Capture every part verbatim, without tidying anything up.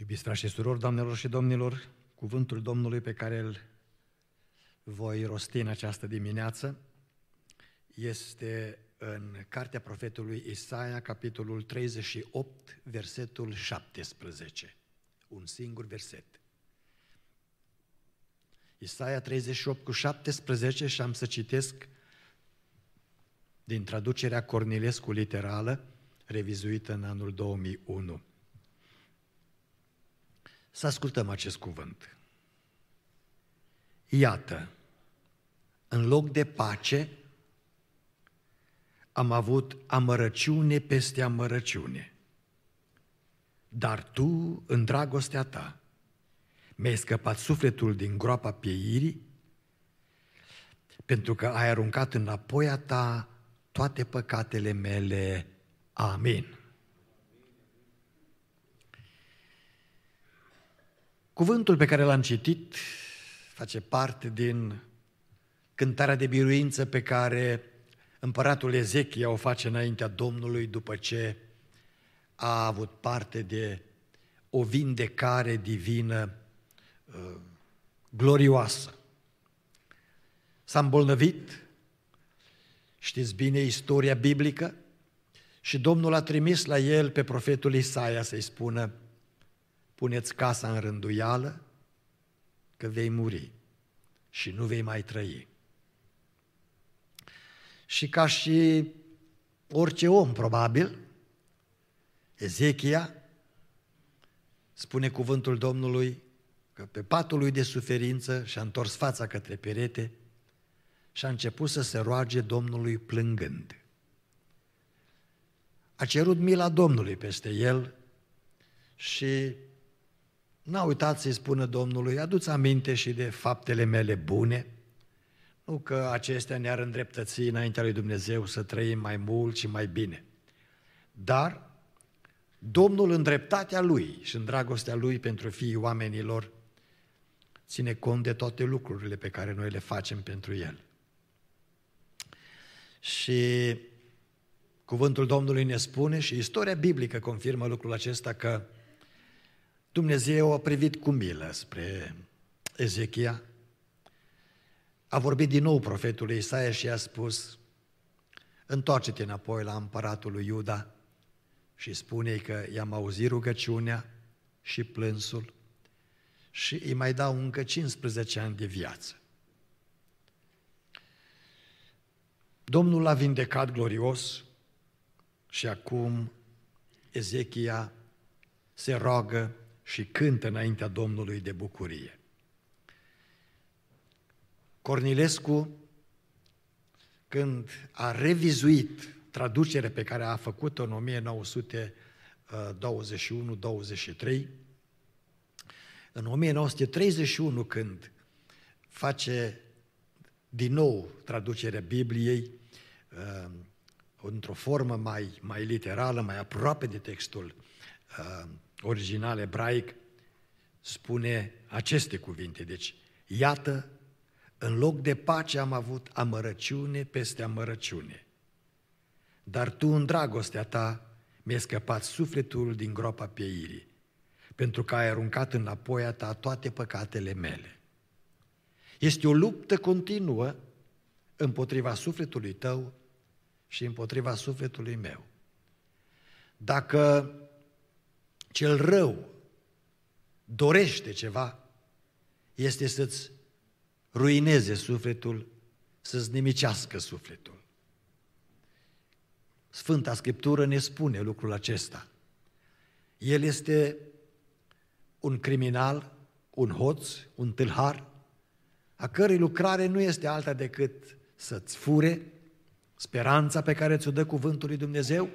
Iubiți frați și surori, doamnelor și domnilor, cuvântul Domnului pe care îl voi rosti în această dimineață este în cartea profetului Isaia, capitolul treizeci și opt, versetul șaptesprezece. Un singur verset. Isaia treizeci și opt cu șaptesprezece și am să citesc din traducerea Cornilescu literală, revizuită în anul două mii unu. Să ascultăm acest cuvânt. Iată, în loc de pace, am avut amărăciune peste amărăciune. Dar tu, în dragostea ta, mi-ai scăpat sufletul din groapa pieirii, pentru că ai aruncat înapoi a ta toate păcatele mele. Amin. Cuvântul pe care l-am citit face parte din cântarea de biruință pe care împăratul Ezechia o face înaintea Domnului după ce a avut parte de o vindecare divină uh, glorioasă. S-a îmbolnăvit, știți bine istoria biblică, și Domnul a trimis la el pe profetul Isaia să-i spună: puneți casa în rânduială, că vei muri și nu vei mai trăi. Și ca și orice om, probabil, Ezechia, spune cuvântul Domnului, că pe patul lui de suferință și-a întors fața către perete și a început să se roage Domnului plângând. A cerut mila Domnului peste el și n-a uitat să-i spună Domnului: adu-ți aminte și de faptele mele bune, nu că acestea ne-ar îndreptăți înaintea lui Dumnezeu să trăim mai mult și mai bine. Dar Domnul, în dreptatea Lui și în dragostea Lui pentru fiii oamenilor, ține cont de toate lucrurile pe care noi le facem pentru El. Și cuvântul Domnului ne spune, și istoria biblică confirmă lucrul acesta, că Dumnezeu a privit cu milă spre Ezechia, a vorbit din nou profetul Isaia și i-a spus: întoarce-te înapoi la împăratul lui Iuda și spune-i că i-am auzit rugăciunea și plânsul și îi mai dau încă cincisprezece ani de viață. Domnul l-a vindecat glorios și acum Ezechia se roagă și cântă înaintea Domnului de bucurie. Cornilescu, când a revizuit traducerea pe care a făcut-o în o mie nouă sute douăzeci și unu douăzeci și trei, în o mie nouă sute treizeci și unu, când face din nou traducerea Bibliei într-o formă mai, mai literală, mai aproape de textul uh, original ebraic, spune aceste cuvinte. Deci, iată, în loc de pace am avut amărăciune peste amărăciune, dar tu, în dragostea ta, mi-ai scăpat sufletul din groapa pieirii, pentru că ai aruncat înapoi a ta toate păcatele mele. Este o luptă continuă împotriva sufletului tău și împotriva sufletului meu. Dacă cel rău dorește ceva, este să-ți ruineze sufletul, să-ți nimicească sufletul. Sfânta Scriptură ne spune lucrul acesta. El este un criminal, un hoț, un tâlhar, a cărui lucrare nu este alta decât să-ți fure speranța pe care ți-o dă cuvântul lui Dumnezeu,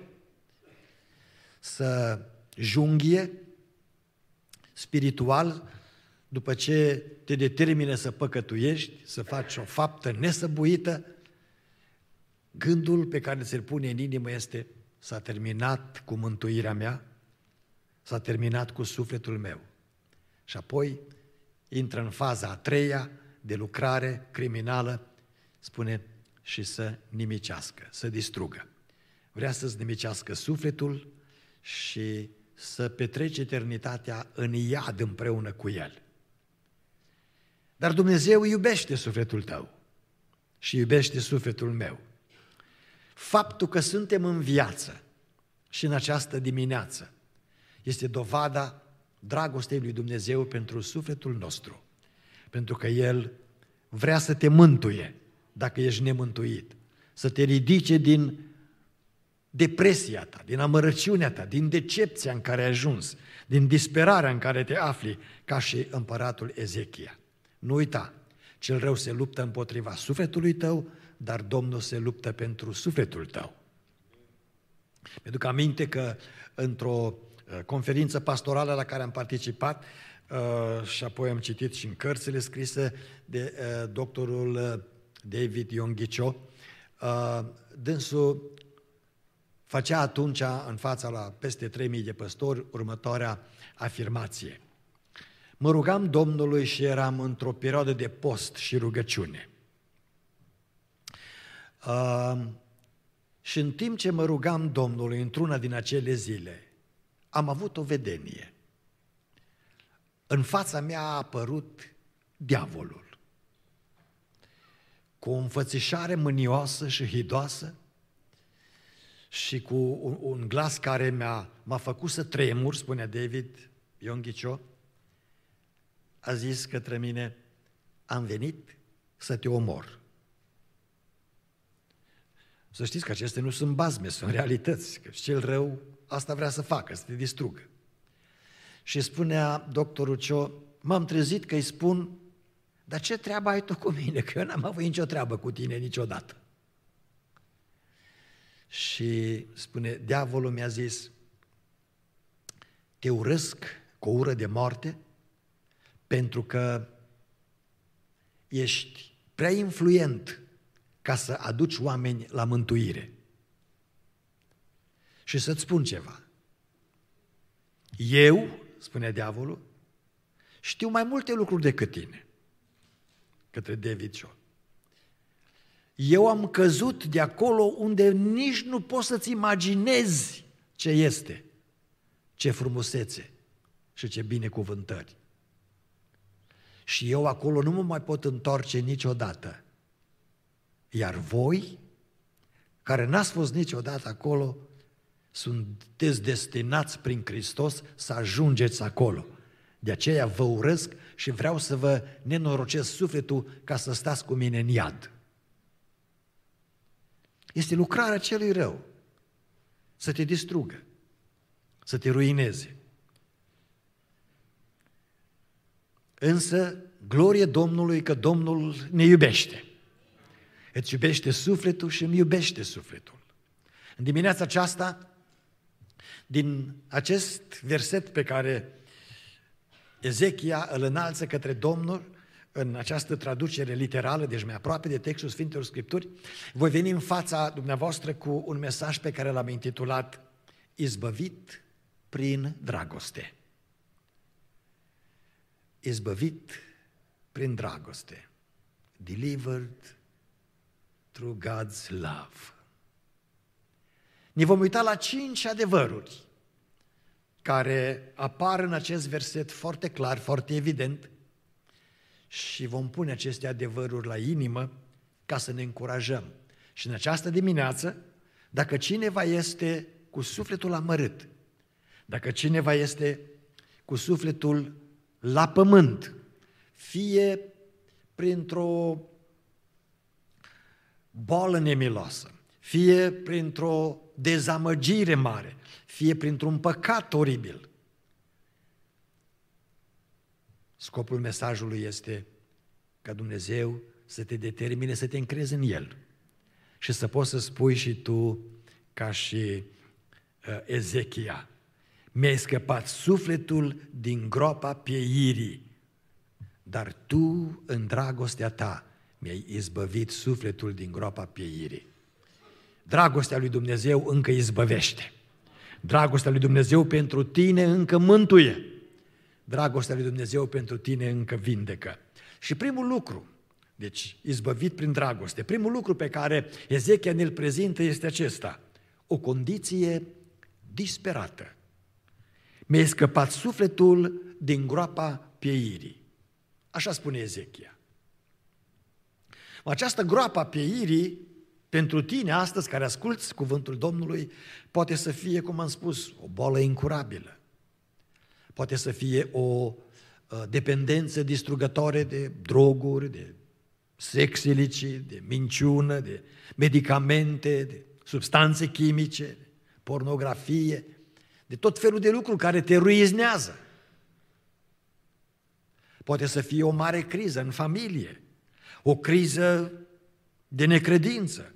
să junghie spiritual după ce te determine să păcătuiești, să faci o faptă nesăbuită. Gândul pe care ți-l pune în inimă este: s-a terminat cu mântuirea mea, s-a terminat cu sufletul meu. Și apoi intră în faza a treia de lucrare criminală, spune, și să nimicească, să distrugă. Vrea să-ți nimicească sufletul și să petreci eternitatea în iad împreună cu El. Dar Dumnezeu iubește sufletul tău și iubește sufletul meu. Faptul că suntem în viață și în această dimineață este dovada dragostei lui Dumnezeu pentru sufletul nostru, pentru că El vrea să te mântuie dacă ești nemântuit, să te ridice din depresia ta, din amărăciunea ta, din decepția în care ai ajuns, din disperarea în care te afli, ca și împăratul Ezechia. Nu uita, cel rău se luptă împotriva sufletului tău, dar Domnul se luptă pentru sufletul tău. Mi-aduc aminte că într-o conferință pastorală la care am participat și apoi am citit și în cărțile scrise de doctorul David Yonggi Cho, dânsul făcea atunci în fața la peste trei mii de păstori următoarea afirmație. Mă rugam Domnului și eram într-o perioadă de post și rugăciune. Uh, și în timp ce mă rugam Domnului într-una din acele zile, am avut o vedenie. În fața mea a apărut diavolul, cu o înfățișare mânioasă și hidoasă și cu un, un glas care m-a, m-a făcut să tremur, spunea David Yonggi Cho, a zis către mine, am venit să te omor. Să știți că acestea nu sunt bazme, sunt realități, că cel rău asta vrea să facă, să te distrugă. Și spunea doctorul Cho, m-am trezit că îi spun, dar ce treabă ai tu cu mine, că eu n-am avut nicio treabă cu tine niciodată. Și spune, diavolul mi-a zis, te urăsc cu o ură de moarte, pentru că ești prea influent ca să aduci oameni la mântuire. Și să-ți spun ceva. Eu, spune diavolul, știu mai multe lucruri decât tine, către David Cho. Eu am căzut de acolo unde nici nu poți să-ți imaginezi ce este, ce frumusețe și ce binecuvântări. Și eu acolo nu mă mai pot întoarce niciodată. Iar voi, care n-ați fost niciodată acolo, sunteți destinați prin Hristos să ajungeți acolo. De aceea vă urăsc și vreau să vă nenorocesc sufletul ca să stați cu mine în iad. Este lucrarea celui rău, să te distrugă, să te ruineze. Însă, glorie Domnului că Domnul ne iubește. Îți iubește sufletul și îmi iubește sufletul. În dimineața aceasta, din acest verset pe care Ezechia îl înalță către Domnul, în această traducere literală, deci mai aproape de textul Sfintelor Scripturi, voi veni în fața dumneavoastră cu un mesaj pe care l-am intitulat Izbăvit prin dragoste. Izbăvit prin dragoste. Delivered through God's love. Ne vom uita la cinci adevăruri care apar în acest verset foarte clar, foarte evident, și vom pune aceste adevăruri la inimă ca să ne încurajăm. Și în această dimineață, dacă cineva este cu sufletul amărât, dacă cineva este cu sufletul la pământ, fie printr-o boală nemiloasă, fie printr-o dezamăgire mare, fie printr-un păcat oribil, scopul mesajului este ca Dumnezeu să te determine să te încrezi în El și să poți să spui și tu, ca și uh, Ezechia, mi-ai scăpat sufletul din groapa pieirii, dar tu, în dragostea ta, mi-ai izbăvit sufletul din groapa pieirii. Dragostea lui Dumnezeu încă izbăvește. Dragostea lui Dumnezeu pentru tine încă mântuie. Dragostea lui Dumnezeu pentru tine încă vindecă. Și primul lucru, deci izbăvit prin dragoste, primul lucru pe care Ezechia ne-l prezintă este acesta, o condiție disperată. mi-a scăpat sufletul din groapa pieirii. Așa spune Ezechia. Această groapă a pieirii, pentru tine astăzi care asculți cuvântul Domnului, poate să fie, cum am spus, o boală incurabilă. Poate să fie o dependență distrugătoare de droguri, de sex ilicit, de minciună, de medicamente, de substanțe chimice, de pornografie, de tot felul de lucruri care te ruiznează. Poate să fie o mare criză în familie, o criză de necredință,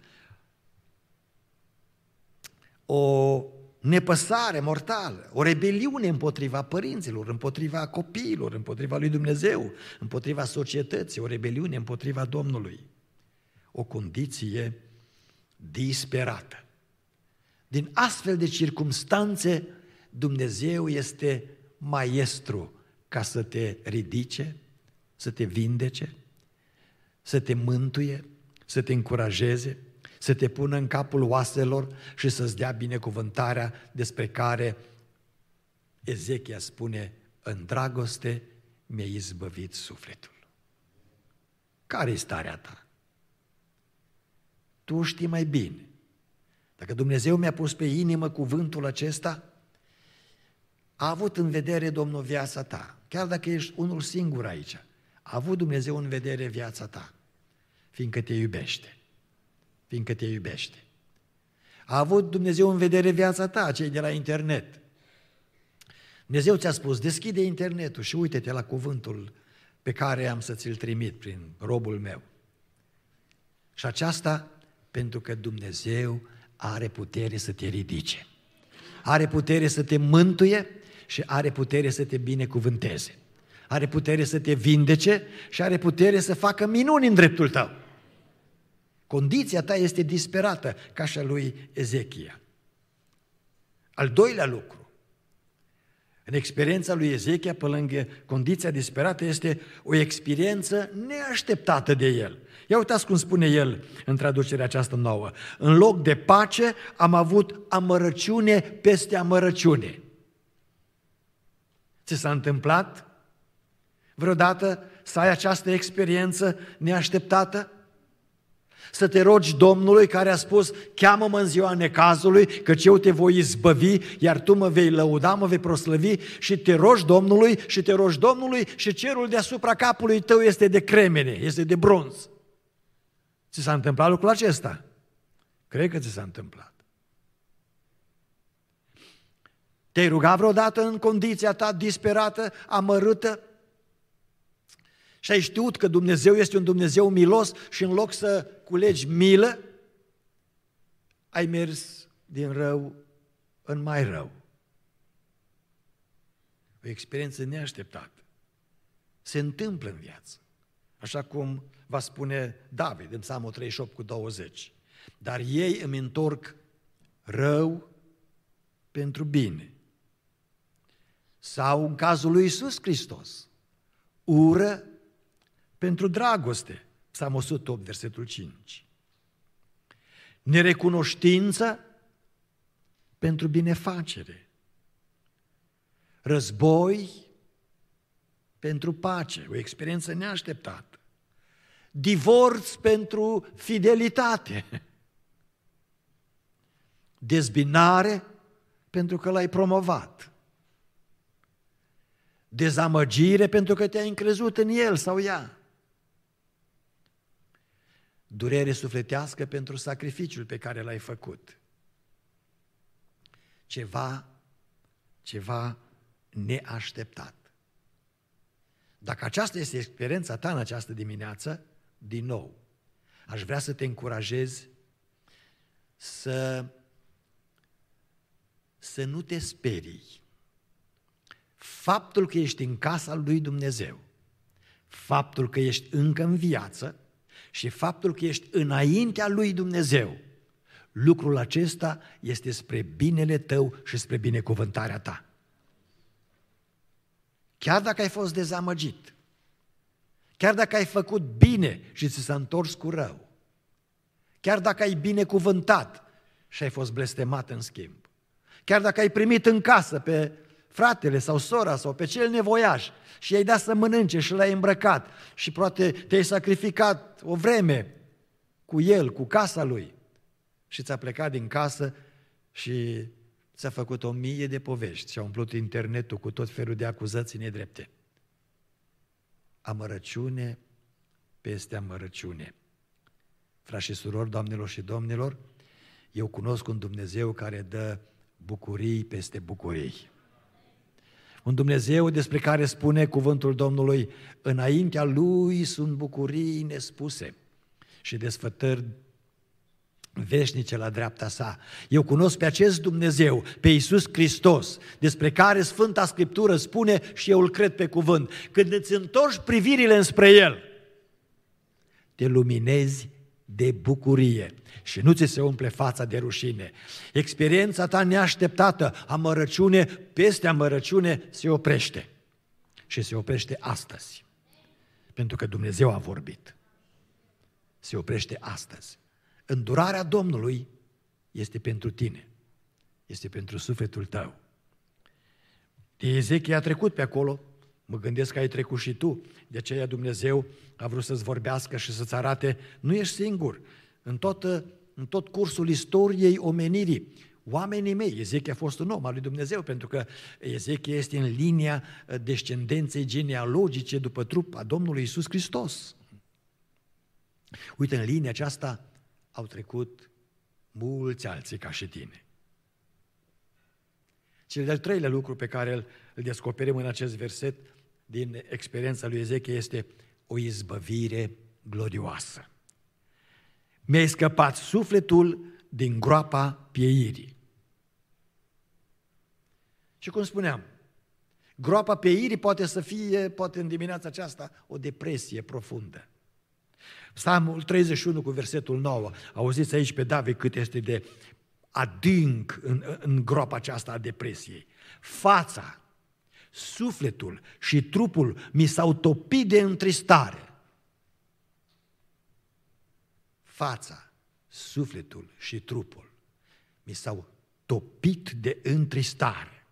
o nepăsare mortală, o rebeliune împotriva părinților, împotriva copiilor, împotriva lui Dumnezeu, împotriva societății, o rebeliune împotriva Domnului, o condiție disperată. Din astfel de circumstanțe, Dumnezeu este maestru ca să te ridice, să te vindece, să te mântuie, să te încurajeze, să te pună în capul oaselor și să-ți dea binecuvântarea despre care Ezechia spune: în dragoste mi-a izbăvit sufletul. Care-i starea ta? Tu știi mai bine. Dacă Dumnezeu mi-a pus pe inimă cuvântul acesta, a avut în vedere Domnul viața ta, chiar dacă ești unul singur aici, a avut Dumnezeu în vedere viața ta, fiindcă te iubește. fiindcă te iubește. A avut Dumnezeu în vedere viața ta, cei de la internet. Dumnezeu ți-a spus: deschide internetul și uite-te la cuvântul pe care am să ți-l trimit prin robul meu. Și aceasta pentru că Dumnezeu are putere să te ridice, are putere să te mântuie și are putere să te binecuvânteze, are putere să te vindece și are putere să facă minuni în dreptul tău. Condiția ta este disperată, ca și a lui Ezechia. Al doilea lucru, în experiența lui Ezechia, pe lângă condiția disperată, este o experiență neașteptată de el. Ia uitați cum spune el în traducerea aceasta nouă: în loc de pace am avut amărăciune peste amărăciune. Ți s-a întâmplat vreodată să ai această experiență neașteptată? Să te rogi Domnului care a spus: cheamă-mă în ziua necazului, căci eu te voi izbăvi, iar tu mă vei lăuda, mă vei proslăvi, și te rogi Domnului și te rogi Domnului și cerul deasupra capului tău este de cremene, este de bronz. Ți s-a întâmplat lucrul acesta? Cred că ți s-a întâmplat. Te-ai rugat vreodată în condiția ta disperată, amărâtă? Și ai știut că Dumnezeu este un Dumnezeu milos și în loc să culegi milă, ai mers din rău în mai rău. O experiență neașteptată. Se întâmplă în viață. Așa cum va spune David în Psalmul treizeci și opt cu douăzeci. Dar ei îmi întorc rău pentru bine. Sau în cazul lui Iisus Hristos, ură pentru dragoste, Psalmul o sută opt, versetul cinci. Nerecunoștință pentru binefacere. Război pentru pace, o experiență neașteptată. Divorț pentru fidelitate. Dezbinare pentru că l-ai promovat. Dezamăgire pentru că te-ai încrezut în el sau ea. Durere sufletească pentru sacrificiul pe care l-ai făcut. Ceva, ceva neașteptat. Dacă aceasta este experiența ta în această dimineață, din nou, aș vrea să te încurajez să, să nu te sperii. Faptul că ești în casa lui Dumnezeu, faptul că ești încă în viață și faptul că ești înaintea lui Dumnezeu, lucrul acesta este spre binele tău și spre binecuvântarea ta. Chiar dacă ai fost dezamăgit, chiar dacă ai făcut bine și ți s-a întors cu rău, chiar dacă ai binecuvântat și ai fost blestemat în schimb, chiar dacă ai primit în casă pe fratele sau sora sau pe cel nevoiaș și i-ai dat să mănânce și l-ai îmbrăcat și poate te-ai sacrificat o vreme cu el, cu casa lui și ți-a plecat din casă și ți-a făcut o mie de povești și a umplut internetul cu tot felul de acuzații nedrepte. Amărăciune peste amărăciune. Frați și surori, doamnelor și domnilor, eu cunosc un Dumnezeu care dă bucurii peste bucurii. Un Dumnezeu despre care spune cuvântul Domnului, înaintea Lui sunt bucurii nespuse și desfătări veșnice la dreapta sa. Eu cunosc pe acest Dumnezeu, pe Iisus Hristos, despre care Sfânta Scriptură spune și eu îl cred pe cuvânt. Când îți întorci privirile înspre El, te luminezi de bucurie și nu ți se umple fața de rușine. Experiența ta neașteptată, amărăciune peste amărăciune, se oprește. Și se oprește astăzi. Pentru că Dumnezeu a vorbit. Se oprește astăzi. Îndurarea Domnului este pentru tine. Este pentru sufletul tău. Ezechia a trecut pe acolo. Mă gândesc că ai trecut și tu. De aceea Dumnezeu a vrut să-ți vorbească și să-ți arate, nu ești singur. În tot, în tot cursul istoriei omenirii, oamenii mei, Ezechia a fost un om al lui Dumnezeu, pentru că Ezechia este în linia descendenței genealogice după trup a Domnului Iisus Hristos. Uite, în linia aceasta au trecut mulți alții ca și tine. Cel de-al treilea lucru pe care îl, îl descoperim în acest verset din experiența lui Ezechia este o izbăvire glorioasă. Mi-ai scăpat sufletul din groapa pieirii. Și cum spuneam, groapa pieirii poate să fie, poate în dimineața aceasta, o depresie profundă. Psalmul treizeci și unu cu versetul nouă, auziți aici pe David cât este de adânc în, în groapa aceasta a depresiei. Fața, sufletul și trupul mi s-au topit de întristare. Fața, sufletul și trupul mi s-au topit de întristare.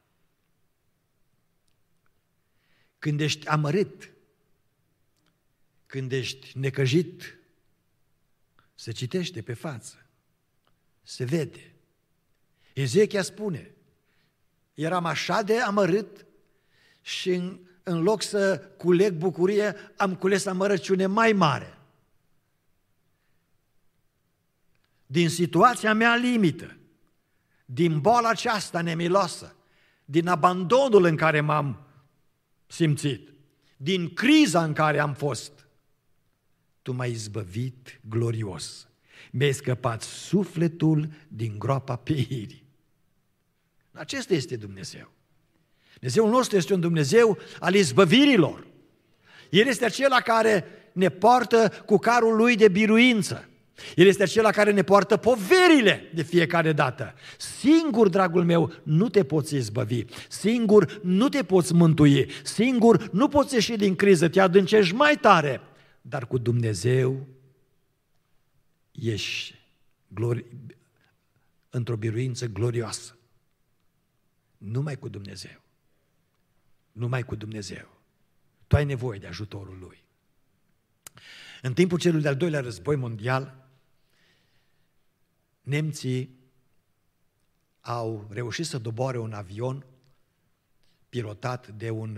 Când ești amărât, când ești necăjit, se citește pe față, se vede. Ezechia spune, eram așa de amărât și în, în loc să culeg bucurie, am cules amărăciune mai mare. Din situația mea limită, din boala aceasta nemiloasă, din abandonul în care m-am simțit, din criza în care am fost, Tu m-ai izbăvit glorios. Mi-ai scăpat sufletul din groapa pieirii. Acesta este Dumnezeu. Dumnezeul nostru este un Dumnezeu al izbăvirilor. El este acela care ne poartă cu carul Lui de biruință. El este acela care ne poartă poverile de fiecare dată. Singur, dragul meu, nu te poți izbăvi. Singur nu te poți mântui. Singur nu poți ieși din criză, te adâncești mai tare. Dar cu Dumnezeu ești glori... într-o biruință glorioasă. Numai cu Dumnezeu. Numai cu Dumnezeu. Tu ai nevoie de ajutorul Lui. În timpul celui de-al doilea război mondial, nemții au reușit să doboare un avion pilotat de un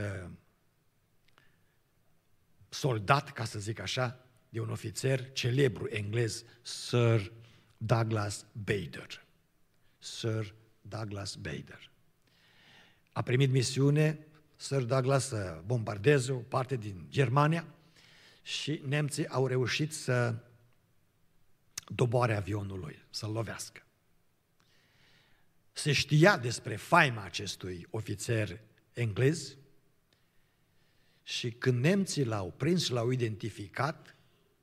soldat, ca să zic așa, de un ofițer celebru englez, Sir Douglas Bader. Sir Douglas Bader. A primit misiune Sir Douglas să bombardeze o parte din Germania și nemții au reușit să doboare avionul lui, să-l lovească. Se știa despre faima acestui ofițer englez și când nemții l-au prins și l-au identificat,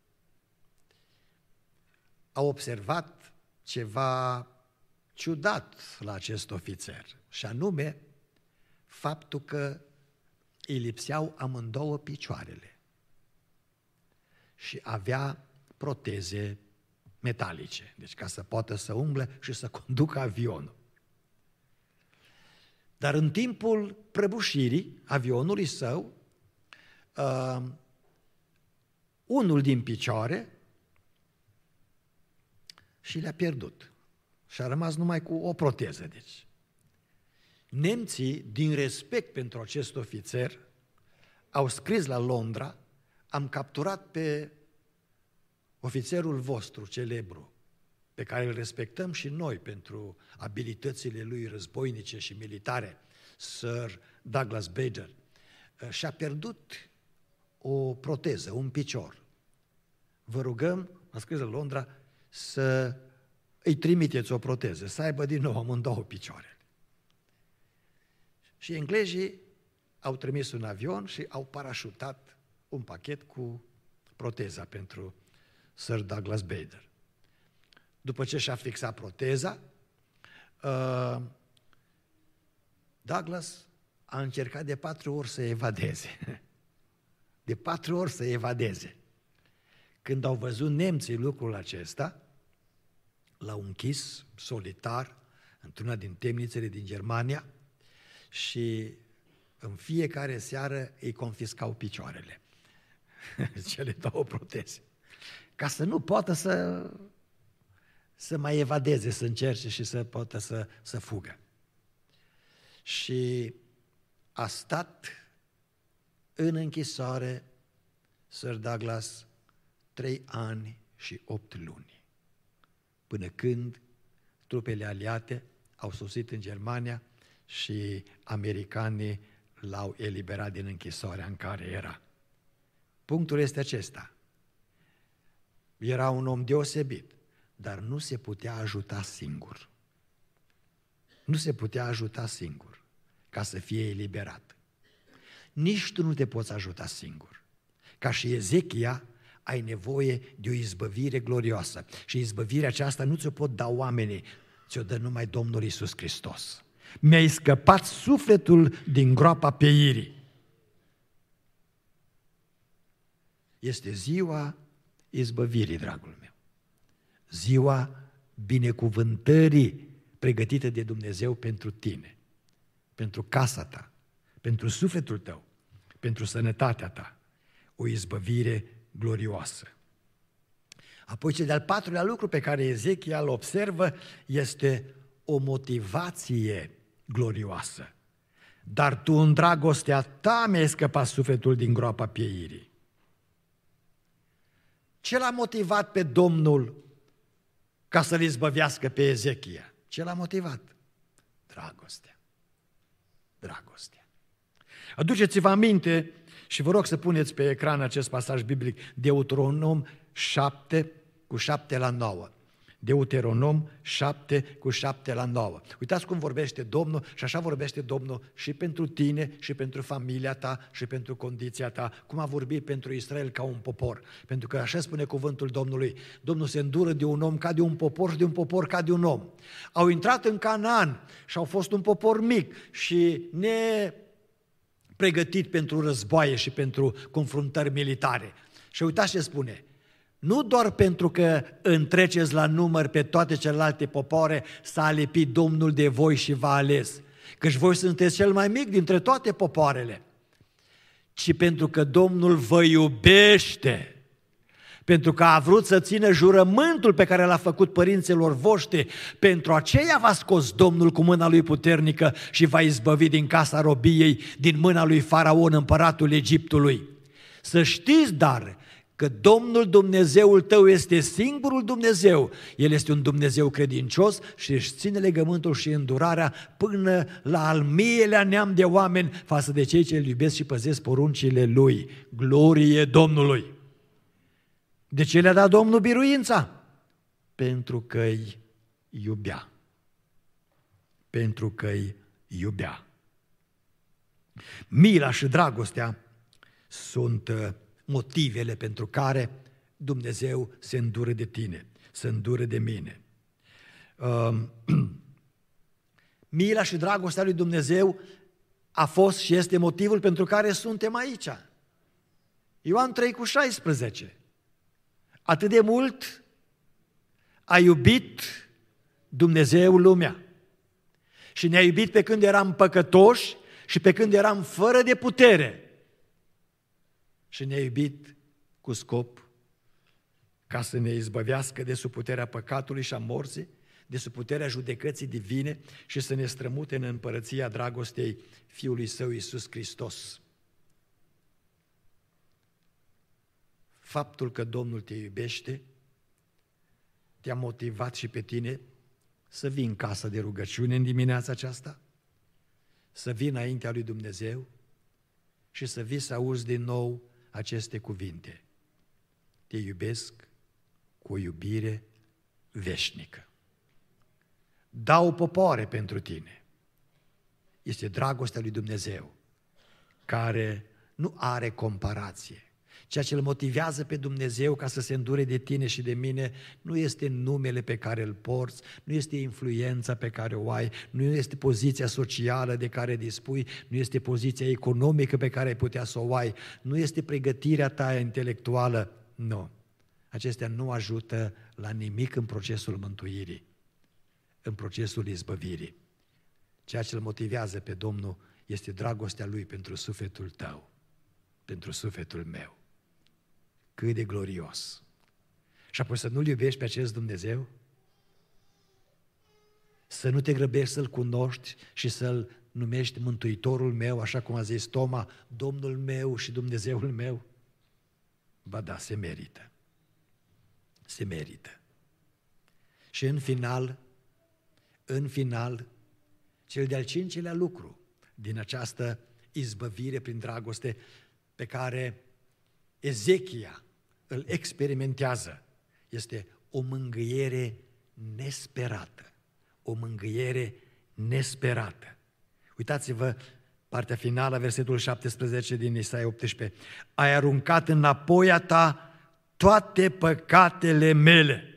au observat ceva ciudat la acest ofițer, și anume faptul că îi lipseau amândouă picioarele și avea proteze metalice, deci ca să poată să umble și să conducă avionul. Dar în timpul prăbușirii avionului său, uh, unul din picioare și le-a pierdut. Și a rămas numai cu o proteză. Deci. Nemții, din respect pentru acest ofițer, au scris la Londra: am capturat pe ofițerul vostru celebru, pe care îl respectăm și noi pentru abilitățile lui războinice și militare, Sir Douglas Bader, și a pierdut o proteză, un picior. Vă rugăm, a scris la Londra, să îi trimiteți o proteză, să aibă din nou amândouă picioarele. Și englezii au trimis un avion și au parașutat un pachet cu proteza pentru Sir Douglas Bader. După ce și-a fixat proteza, uh, Douglas a încercat de patru ori să evadeze. De patru ori să evadeze. Când au văzut nemții lucrul acesta, l-au închis solitar într-una din temnițele din Germania și în fiecare seară îi confiscau picioarele. Cele două proteze. Ca să nu poată să, să mai evadeze, să încerce și să poată să, să fugă. Și a stat în închisoare Sir Douglas trei ani și opt luni, până când trupele aliate au sosit în Germania și americanii l-au eliberat din închisoarea în care era. Punctul este acesta. Era un om deosebit, dar nu se putea ajuta singur. Nu se putea ajuta singur ca să fie eliberat. Nici tu nu te poți ajuta singur. Ca și Ezechia, ai nevoie de o izbăvire glorioasă. Și izbăvirea aceasta nu ți-o pot da oamenii, ți-o dă numai Domnul Iisus Hristos. Mi-ai scăpat sufletul din groapa pieirii. Este ziua izbăvirii, dragul meu. Ziua binecuvântării pregătită de Dumnezeu pentru tine, pentru casa ta, pentru sufletul tău, pentru sănătatea ta. O izbăvire glorioasă. Apoi cel de-al patrulea lucru pe care Ezechia îl observă este o motivație glorioasă. Dar tu în dragostea ta mi-ai scăpat sufletul din groapa pieirii. Ce l-a motivat pe Domnul ca să-l izbăvească pe Ezechia? Ce l-a motivat? Dragostea. Dragostea. Aduceți-vă aminte și vă rog să puneți pe ecran acest pasaj biblic, Deuteronom șapte cu șapte la nouă. Deuteronom șapte cu șapte la nouă. Uitați cum vorbește Domnul și așa vorbește Domnul și pentru tine și pentru familia ta și pentru condiția ta, cum a vorbit pentru Israel ca un popor. Pentru că așa spune cuvântul Domnului. Domnul se îndură de un om ca de un popor și de un popor ca de un om. Au intrat în Canaan și au fost un popor mic și ne pregătit pentru războaie și pentru confruntări militare. Și uitați ce spune. Nu doar pentru că întreceți la număr pe toate celelalte popoare, s-a alipit Domnul de voi și v-a ales, căci voi sunteți cel mai mic dintre toate popoarele, ci pentru că Domnul vă iubește, pentru că a vrut să țină jurământul pe care l-a făcut părinților voștri, pentru aceea v-a scos Domnul cu mâna lui puternică și v-a izbăvit din casa robiei, din mâna lui Faraon, împăratul Egiptului. Să știți, dar, că Domnul Dumnezeul tău este singurul Dumnezeu. El este un Dumnezeu credincios și își ține legământul și îndurarea până la al miilea neam de oameni față de cei ce îl iubesc și păzesc poruncile Lui. Glorie Domnului! De ce le-a dat Domnul biruința? Pentru că îi iubea. Pentru că îi iubea. Mila și dragostea sunt motivele pentru care Dumnezeu se îndură de tine, se îndură de mine. Mila și dragostea lui Dumnezeu a fost și este motivul pentru care suntem aici. Ioan trei cu șaisprezece. Atât de mult a iubit Dumnezeu lumea Și ne-a iubit pe când eram păcătoși și pe când eram fără de putere. Și ne-a iubit cu scop ca să ne izbăvească de sub puterea păcatului și a morții, de sub puterea judecății divine și să ne strămute în împărăția dragostei Fiului Său Iisus Hristos. Faptul că Domnul te iubește te-a motivat și pe tine să vii în casa de rugăciune în dimineața aceasta, să vii înaintea lui Dumnezeu și să vii să auzi din nou aceste cuvinte. Te iubesc cu o iubire veșnică. Dau popoare pentru tine. Este dragostea lui Dumnezeu, care nu are comparație. Ceea ce îl motivează pe Dumnezeu ca să se îndure de tine și de mine nu este numele pe care îl porți, nu este influența pe care o ai, nu este poziția socială de care dispui, nu este poziția economică pe care ai putea să o ai, nu este pregătirea ta intelectuală, nu. Acestea nu ajută la nimic în procesul mântuirii, în procesul izbăvirii. Ceea ce îl motivează pe Domnul este dragostea Lui pentru sufletul tău, pentru sufletul meu. Cât de glorios! Și apoi să nu-L iubești pe acest Dumnezeu? Să nu te grăbești să-L cunoști și să-L numești Mântuitorul meu, așa cum a zis Toma, Domnul meu și Dumnezeul meu? Ba da, se merită. Se merită. Și în final, în final, cel de-al cincilea lucru din această izbăvire prin dragoste pe care Ezechia îl experimentează este o mângâiere nesperată. O mângâiere nesperată. Uitați-vă partea finală, versetul șaptesprezece din Isaia optsprezece. Ai aruncat înapoi a ta toate păcatele mele.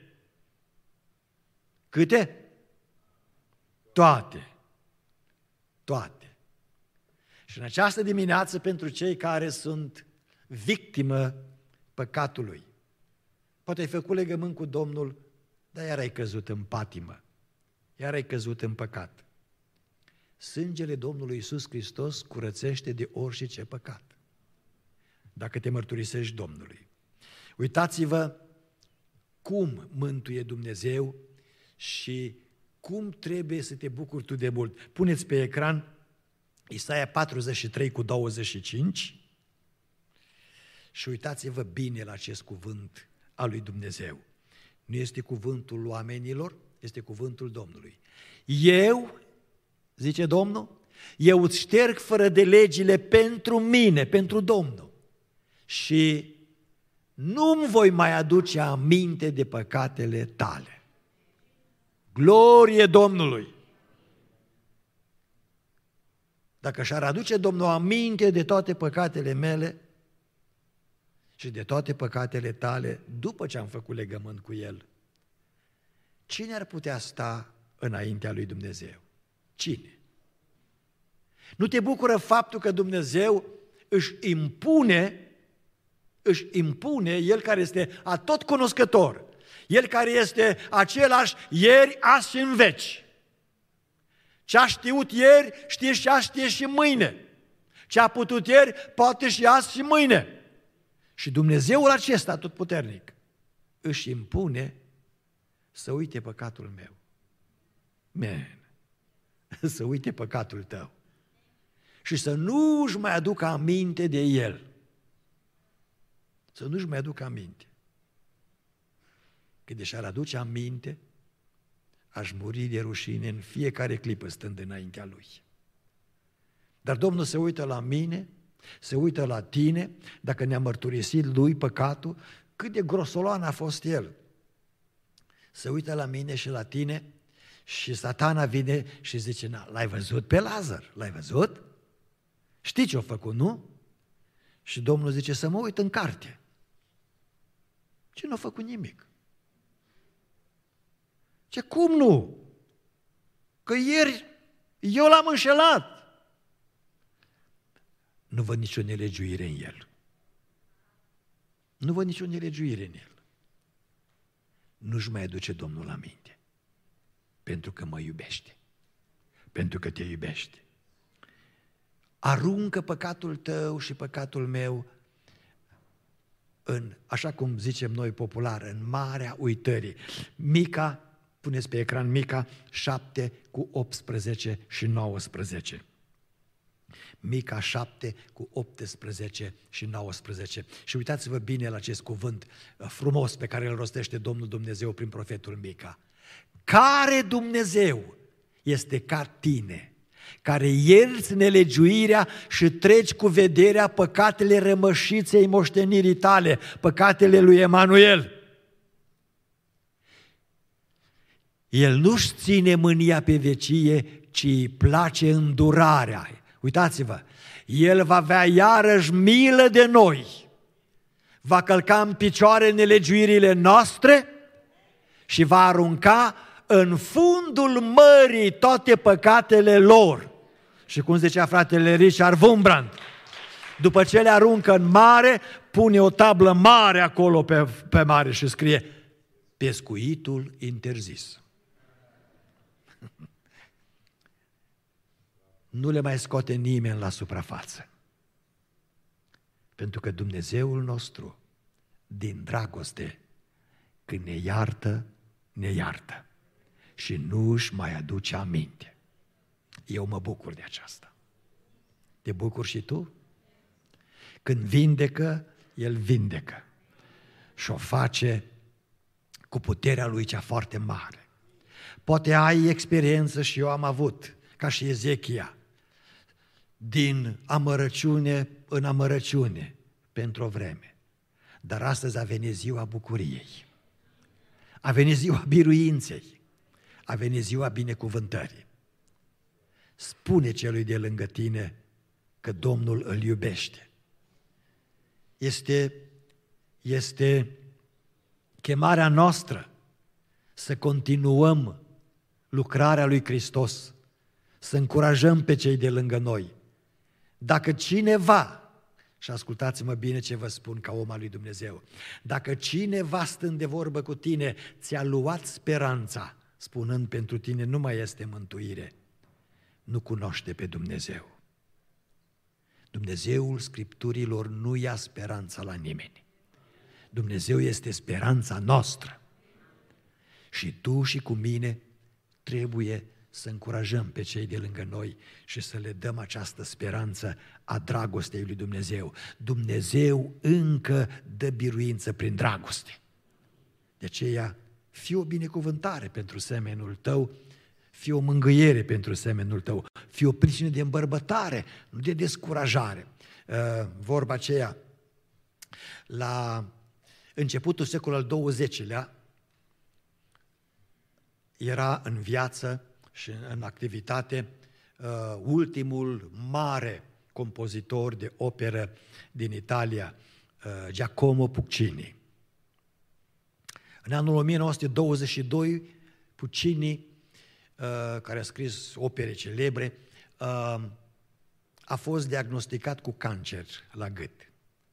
Câte? Toate. Toate. Și în această dimineață, pentru cei care sunt victimă păcatului, poate ai făcut legământ cu Domnul, dar iar ai căzut în patimă, iar ai căzut în păcat. Sângele Domnului Iisus Hristos curățește de orice păcat, dacă te mărturisești Domnului. Uitați-vă cum mântuie Dumnezeu și cum trebuie să te bucuri tu de mult. Puneți pe ecran Isaia patruzeci și trei cu douăzeci și cinci și uitați-vă bine la acest cuvânt al lui Dumnezeu. Nu este cuvântul oamenilor, este cuvântul Domnului. Eu, zice Domnul, eu îți șterg fără de legile pentru mine, pentru Domnul. Și nu-mi voi mai aduce aminte de păcatele tale. Glorie Domnului! Dacă și-ar aduce Domnul aminte de toate păcatele mele și de toate păcatele tale, după ce am făcut legământ cu El, cine ar putea sta înaintea lui Dumnezeu? Cine? Nu te bucură faptul că Dumnezeu își impune, își impune, El care este atotcunoscător, El care este același ieri, azi și în veci. Ce a știut ieri, știe și azi, știe și mâine. Ce a putut ieri, poate și azi și mâine. Și Dumnezeul acesta atotputernic își impune să uite păcatul meu. Man. Să uite păcatul tău. Și să nu își mai aducă aminte de el. Să nu își mai aducă aminte. Că deși ar aduce aminte, aș muri de rușine în fiecare clipă stând înaintea lui. Dar Domnul se uită la mine, se uită la tine, dacă ne-a mărturisit lui păcatul, cât de grosoloan a fost el. Se uită la mine și la tine și Satana vine și zice, na, l-ai văzut pe Lazar? L-ai văzut? Știi ce-a făcut, nu? Și Domnul zice să mă uit în carte. Ce nu a făcut nimic. Ce cum nu? Că ieri eu l-am înșelat. Nu văd nicio nelegiuire în el. Nu văd nicio nelegiuire în el. Nu-și mai aduce Domnul aminte. Pentru că mă iubește. pentru că te iubește. Aruncă păcatul tău și păcatul meu în, așa cum zicem noi popular, în marea uitării. Mica, puneți pe ecran Mica șapte cu optsprezece și nouăsprezece. Mica șapte cu optsprezece și nouăsprezece. Și uitați-vă bine la acest cuvânt frumos pe care îl rostește Domnul Dumnezeu prin profetul Mica. Care Dumnezeu este ca tine, care ierți nelegiuirea și treci cu vederea păcatele rămășiței moștenirii tale, păcatele lui Emanuel. El nu-și ține mânia pe vecie, ci îi place îndurarea. Uitați-vă, El va avea iarăși milă de noi, va călca în picioare nelegiuirile noastre și va arunca în fundul mării toate păcatele lor. Și cum zicea fratele Richard Wurmbrand, după ce le aruncă în mare, pune o tablă mare acolo pe, pe mare și scrie pescuitul interzis. Nu le mai scoate nimeni la suprafață. Pentru că Dumnezeul nostru, din dragoste, când ne iartă, ne iartă. Și nu își mai aduce aminte. Eu mă bucur de aceasta. Te bucuri și tu? Când vindecă, El vindecă. Și o face cu puterea Lui cea foarte mare. Poate ai experiență și eu am avut, ca și Ezechia, din amărăciune în amărăciune pentru o vreme. Dar astăzi a venit ziua bucuriei. A venit ziua biruinței. A venit ziua binecuvântării. Spune celui de lângă tine că Domnul îl iubește. Este, este chemarea noastră să continuăm lucrarea lui Hristos, să încurajăm pe cei de lângă noi. Dacă cineva, și ascultați-mă bine ce vă spun ca om al lui Dumnezeu, dacă cineva stând de vorbă cu tine ți-a luat speranța, spunând pentru tine nu mai este mântuire, nu cunoaște pe Dumnezeu. Dumnezeul Scripturilor nu ia speranța la nimeni. Dumnezeu este speranța noastră. Și tu și cu mine trebuie să încurajăm pe cei de lângă noi și să le dăm această speranță a dragostei lui Dumnezeu. Dumnezeu încă dă biruință prin dragoste. De aceea, fii o binecuvântare pentru semenul tău, fii o mângâiere pentru semenul tău, fii o pricină de îmbărbătare, nu de descurajare. Vorba aceea, la începutul secolului al douăzecilea, era în viață și în activitate ultimul mare compozitor de operă din Italia, Giacomo Puccini. În anul o mie nouă sute douăzeci și doi, Puccini, care a scris opere celebre, a fost diagnosticat cu cancer la gât.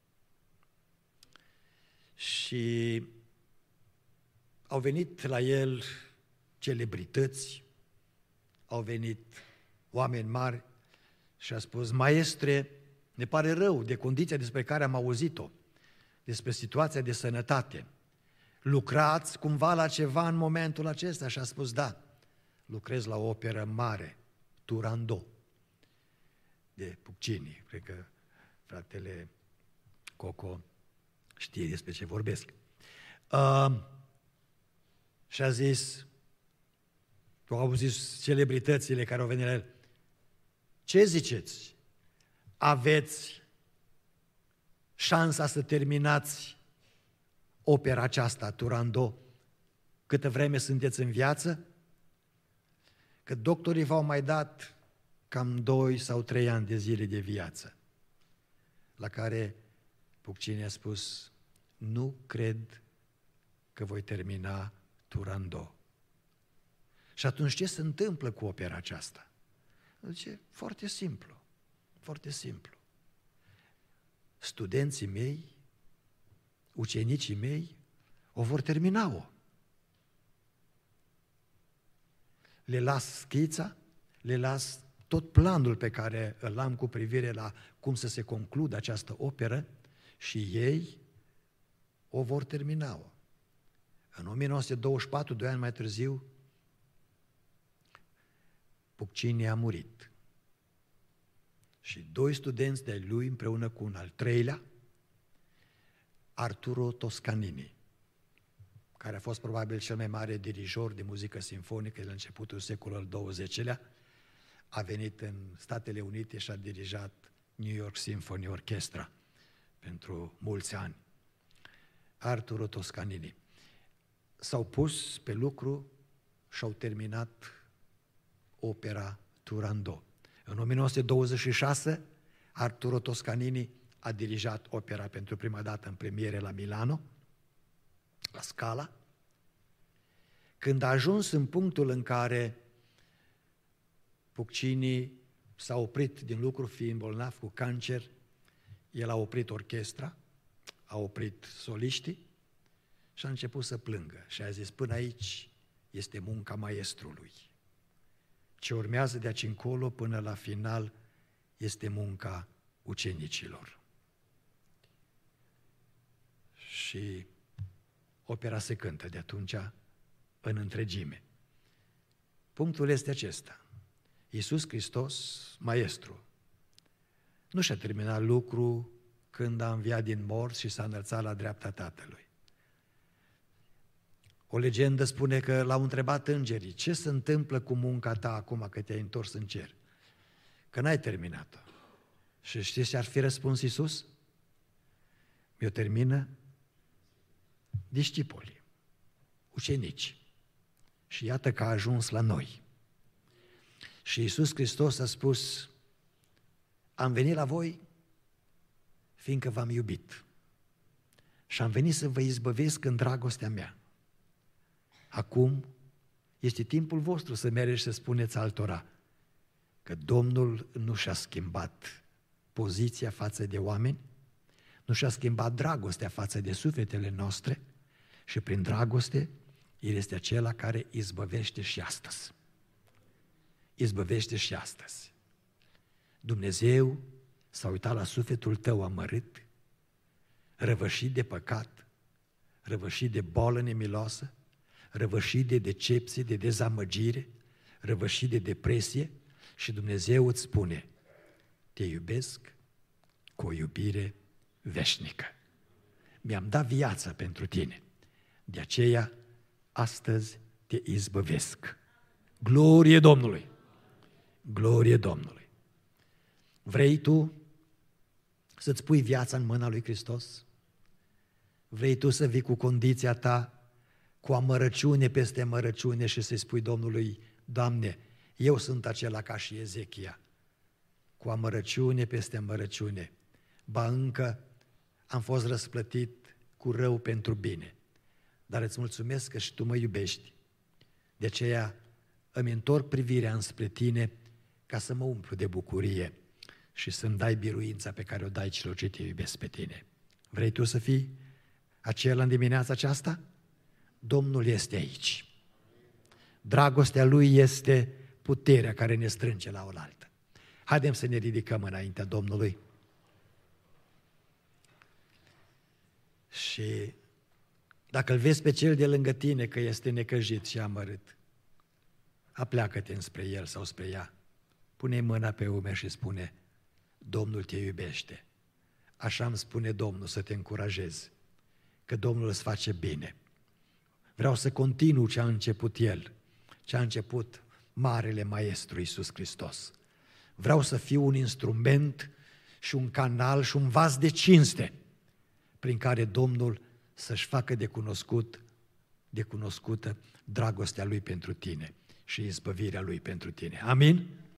Și au venit la el celebrități, au venit oameni mari și a spus: maestre, ne pare rău de condiția despre care am auzit-o, despre situația de sănătate. Lucrați cumva la ceva în momentul acesta? Și a spus: da, lucrez la o operă mare, Turandot, de Puccini. Cred că fratele Coco știe despre ce vorbesc. Uh, și a zis, au auzit celebritățile care au venit la el: ce ziceți? Aveți șansa să terminați opera aceasta, Turandot, câtă vreme sunteți în viață? Că doctorii v-au mai dat cam doi sau trei ani de zile de viață. La care Puccini a spus: nu cred că voi termina Turandot. Și atunci ce se întâmplă cu opera aceasta? Zice, foarte simplu, foarte simplu. Studenții mei, ucenicii mei, o vor termina-o. Le las schița, le las tot planul pe care îl am cu privire la cum să se concludă această operă și ei o vor termina-o. În o mie nouă sute douăzeci și patru, doi ani mai târziu, Puccini a murit. Și doi studenți de-ai lui, împreună cu un al treilea, Arturo Toscanini, care a fost probabil cel mai mare dirijor de muzică simfonică de la începutul secolului al douăzecilea, a venit în Statele Unite și a dirijat New York Symphony Orchestra pentru mulți ani. Arturo Toscanini. S-au pus pe lucru și au terminat opera Turandot. În o mie nouă sute douăzeci și șase, Arturo Toscanini a dirijat opera pentru prima dată în premiere la Milano, la Scala. Când a ajuns în punctul în care Puccini s-a oprit din lucru fiind bolnav cu cancer, el a oprit orchestra, a oprit soliștii și a început să plângă și a zis: până aici este munca maestrului. Ce urmează de aici încolo până la final este munca ucenicilor. Și opera se cântă de atunci în întregime. Punctul este acesta. Iisus Hristos, Maestru, nu și-a terminat lucru când a înviat din morți și s-a înălțat la dreapta Tatălui. O legendă spune că l-au întrebat îngerii: ce se întâmplă cu munca ta acum că te-ai întors în cer? Că n-ai terminat-o. Și știți ce ar fi răspuns Iisus? Mi-o termină discipolii, ucenici. Și iată că a ajuns la noi. Și Iisus Hristos a spus: am venit la voi fiindcă v-am iubit și am venit să vă izbăvesc în dragostea mea. Acum este timpul vostru să mergeți să spuneți altora că Domnul nu și-a schimbat poziția față de oameni, nu și-a schimbat dragostea față de sufletele noastre și prin dragoste El este acela care izbăvește și astăzi. Izbăvește și astăzi. Dumnezeu s-a uitat la sufletul tău amărât, răvășit de păcat, răvășit de boală nemiloasă, răvășit de decepție, de dezamăgire, răvășit de depresie și Dumnezeu îți spune: te iubesc cu o iubire veșnică. Mi-am dat viața pentru tine, de aceea astăzi te izbăvesc. Glorie Domnului! Glorie Domnului! Vrei tu să-ți pui viața în mâna lui Hristos? Vrei tu să vii cu condiția ta, cu amărăciune peste amărăciune și să-i spui Domnului: Doamne, eu sunt acela ca și Ezechia, cu amărăciune peste amărăciune, ba încă am fost răsplătit cu rău pentru bine, dar îți mulțumesc că și tu mă iubești, de aceea îmi întorc privirea înspre tine ca să mă umplu de bucurie și să-mi dai biruința pe care o dai celor ce te iubesc pe tine. Vrei tu să fii acela în dimineața aceasta? Domnul este aici. Dragostea Lui este puterea care ne strânge la oaltă. Haidem să ne ridicăm înaintea Domnului și dacă îl vezi pe cel de lângă tine că este necăjit și amărât, apleacă-te înspre el sau spre ea, pune mâna pe umeri și spune: Domnul te iubește. Așa îmi spune Domnul să te încurajezi, că Domnul îți face bine. Vreau să continu ce a început El, ce a început Marele Maestru Iisus Hristos. Vreau să fiu un instrument și un canal și un vas de cinste prin care Domnul să-și facă de cunoscut, de cunoscută dragostea Lui pentru tine și izbăvirea Lui pentru tine. Amin?